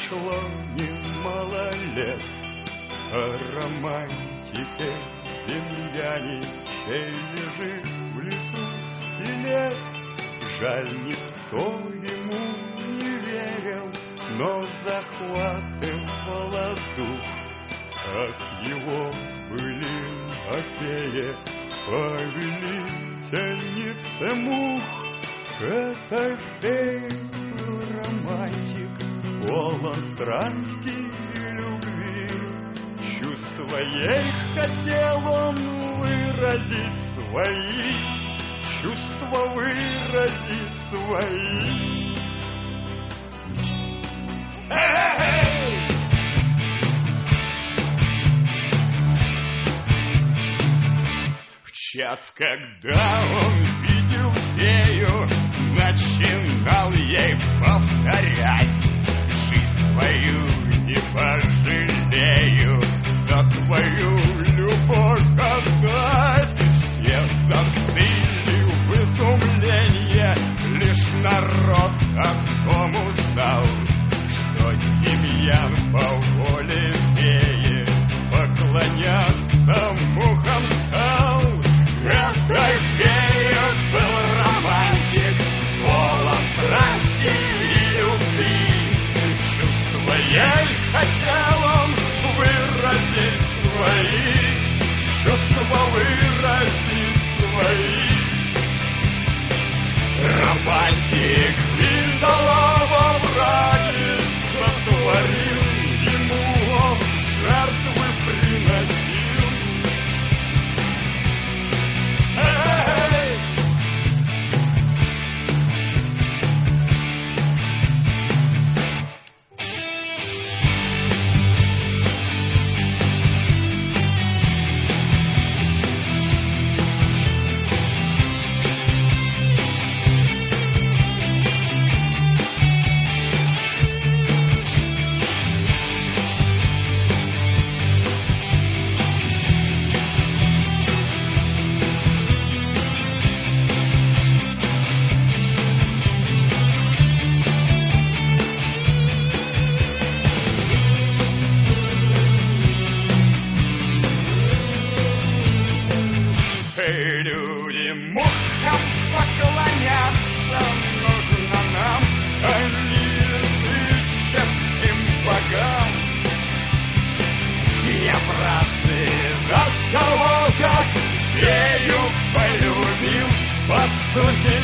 прошло немало лет, о романтике пьяничей лежит в лесу скелет. Жаль, никто ему не верил, но захватывало дух от его былин о фее, повелительнице мух. Это фея был романтик, полон страсти и любви. Чувства ей хотел он выразить свои, чувства выразить свои. В час, когда он видел фею, начинал ей повторять: жизнь свою не пожалею, за твою любовь отдать. Все застыли в изумлении, лишь народ о том узнал, что Демьян по воле феи поклоняться мухам стал. Этой феей был романтик, полон страсти и любви. Чувства ей хотел он выразить свои, чувства выразить свои. Романтик видела во враге, сотворил ему он, жертвы приносил. Люди мухам поклоняться нужно нам, они языческим богам. Я братцы от того, как фею полюбил, по сути